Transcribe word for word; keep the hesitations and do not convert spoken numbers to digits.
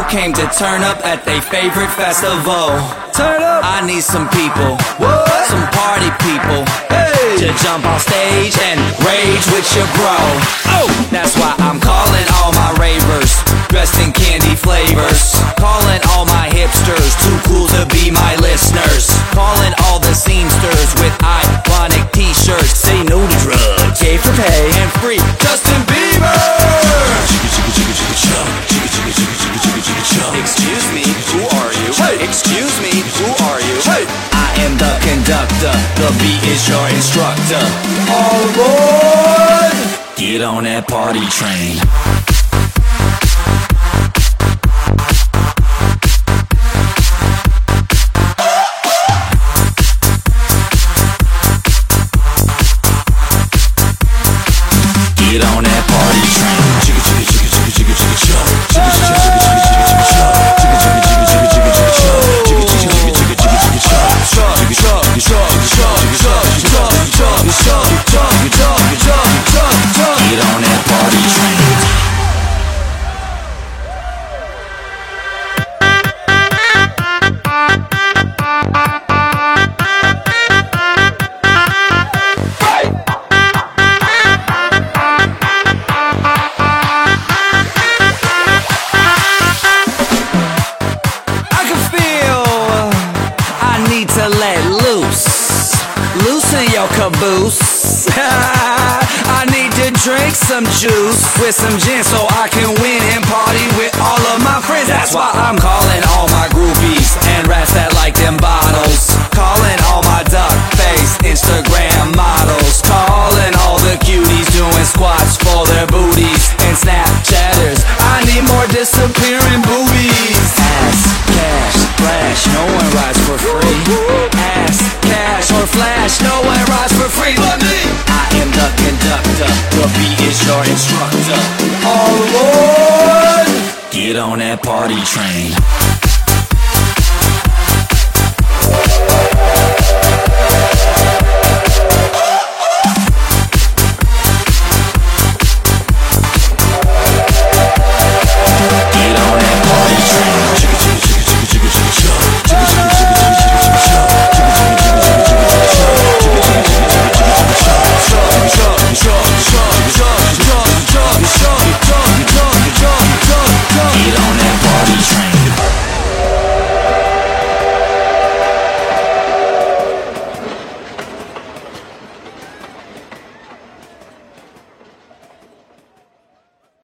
came to turn up at their favorite festival. Turn up. I need some people, What? some party people, Hey. to jump on stage and rage with your bro. Oh, that's why I'm calling all my ravers, dressed in candy flavors. Calling all my hipsters, too cool to be my listeners. Calling all the seamsters with ironic t-shirts. Say no to drugs, gay for pay, and free Justin Bieber. Excuse me, who are you? Hey. Excuse me, who are you? Hey. I am the conductor, the beat is your instructor. All aboard. Get on that party train. Get on that party train. Chicka chicka chicka chicka chicka chicka chug. Chicka chicka chicka chicka chicka chicka chug. Chicka chicka chicka chicka chicka chicka chug. Chicka chicka chicka chicka chicka chicka chug. Chug chug chug chug chug chug chug chug chug chug chug chug chug. Get on that party train. To let loose, loosen your caboose. I need to drink some juice with some gin so I can win and party with all of my friends. That's why I'm calling all my groupies and rats that like them bottles. Calling all my duck face Instagram models. Calling all the cuties doing squats for their booties and Snapchatters. I need more disappearing boobies. Ass, cash, flash, no one rides for free. Ass, cash, or flash, no one rides for free but me. I am the conductor, the beat is your instructor. All aboard. Get on that party train.